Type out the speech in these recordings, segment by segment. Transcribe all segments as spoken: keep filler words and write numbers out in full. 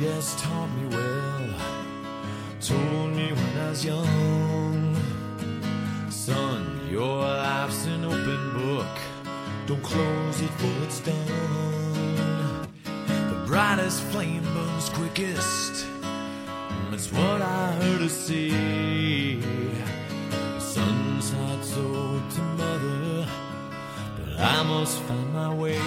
has taught me well, told me when I was young, son, your life's an open book, don't close it for it's done. The brightest flame burns quickest, that's what I heard her say. The son's heart's owed to mother, but I must find my way.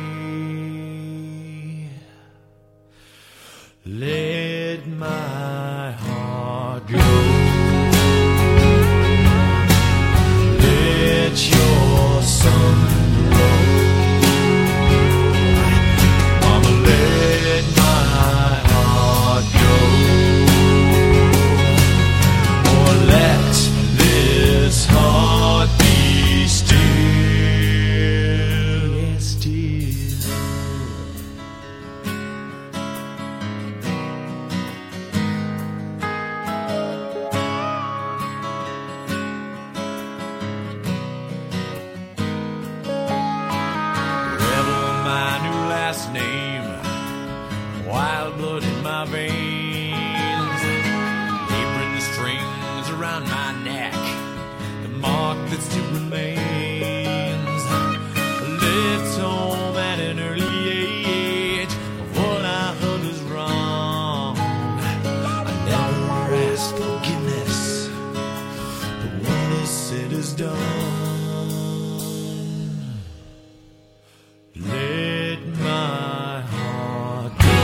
Let my heart go. Let your sun glow. Mama, let my heart go. Or let this heart be still. Yes, still. Name, wild blood in my veins, apron strings around my neck, the mark that still remains. I left home at an early age of what I heard was wrong. I never asked forgiveness, but what is said is done. Let my heart go.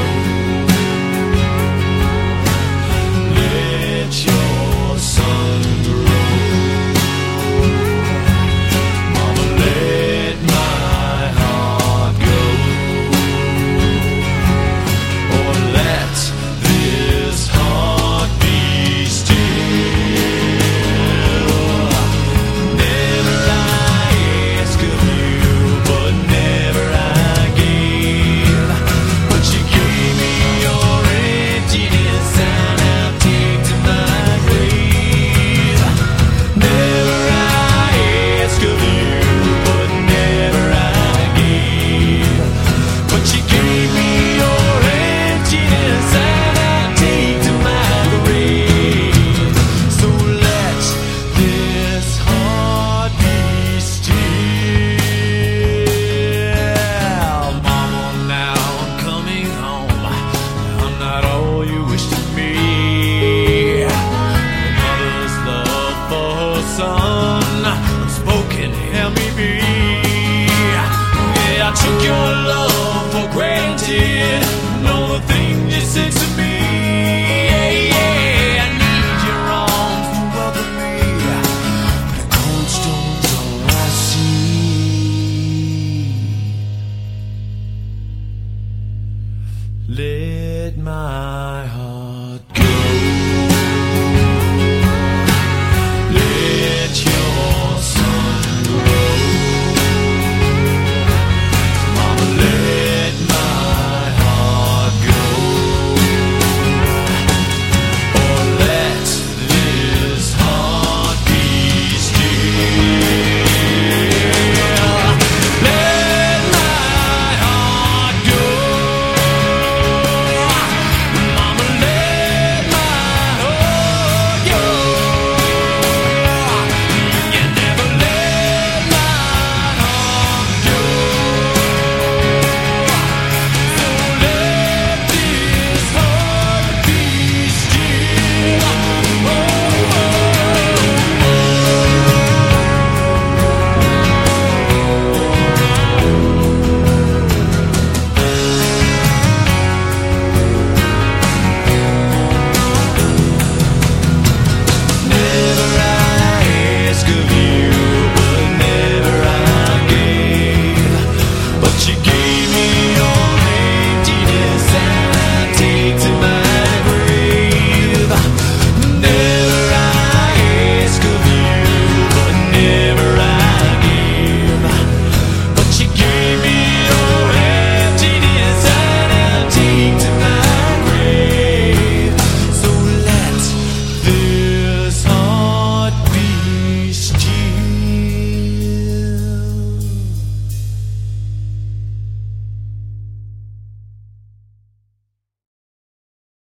Let your sun grow. Mama, let my heart go. Or let this heart be still. Never I ask of you, but never I gave. But you gave me your emptiness, and I'll take to my grave. Never I ask of you, but never I gave. But you gave me your emptiness, and I'll take to my grave. So let this heart be still. Mama, now I'm coming home. I'm not all you wish to be. A mother's love for her son, unspoken, help me be. Yeah, I took your love for granted. Know the thing you said to me. Yeah, yeah, I need your arms to welcome me. The cold stone's all I see. Let my